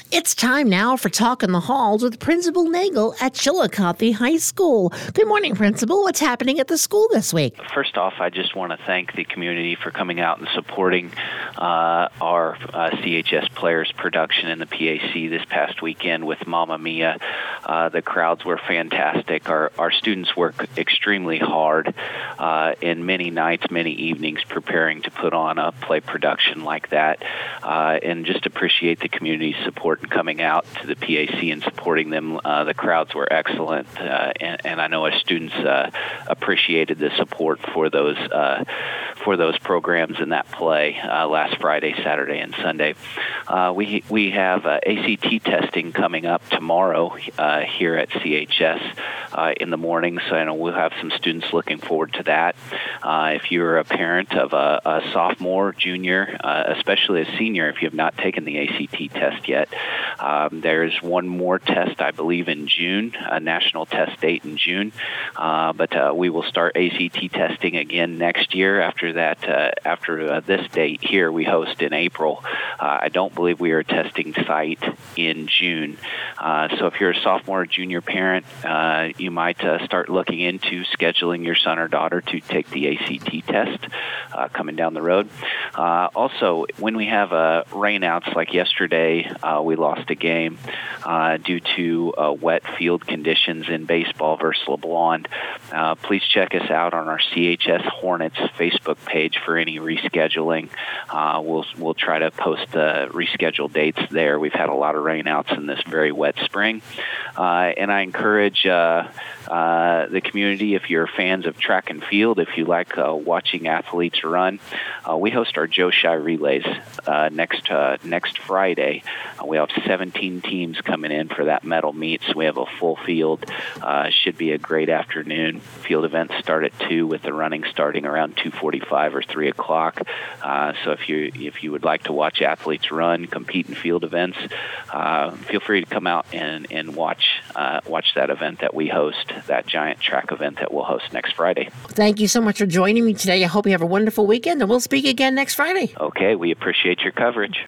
It's time now for Talk in the Halls with Principal Nagel at Chillicothe High School. Good morning, Principal. What's happening at the school this week? First off, I just want to thank the community for coming out and supporting our CHS Players production in the PAC this past weekend with Mamma Mia. The crowds were fantastic. Our students work extremely hard in many nights, many evenings preparing to put on a play production like that, and just appreciate the community's support in coming out to the PAC and supporting them. The crowds were excellent, and I know our students appreciated the support for those programs in that play last Friday, Saturday, and Sunday. We have ACT testing coming up tomorrow here at CHS in the morning, so I know we'll have some students looking forward to that. If you're a parent of a sophomore, junior, especially a senior, if you have not taken the ACT test yet, there's one more test, I believe, in June, a national test date in June, but we will start ACT testing again next year. After that, after this date here, we host in April. I don't believe we are a testing site in June. So if you're a sophomore or junior parent, you might start looking into scheduling your son or daughter to take the ACT test coming down the road. Also, when we have rainouts like yesterday, we lost a game due to wet field conditions in baseball versus LeBlond. Please check us out on our CHS Hornets Facebook page for any rescheduling. We'll try to post the rescheduled dates there. We've had a lot of rainouts in this very wet spring, and I encourage the community, if you're fans of track and field, if you like watching athletes run, we host our Joe Shy Relays next Friday. We have 17 teams coming in for that medal meet, so we have a full field. Should be a great afternoon. Field events start at 2 with the running starting around 2:45 or 3 o'clock. So if you would like to watch athletes run, compete in field events, feel free to come out and watch that event that we host, that giant track event that we'll host next Friday. Thank you so much for joining me today. I hope you have a wonderful weekend, and we'll speak again next Friday. Okay, we appreciate your coverage.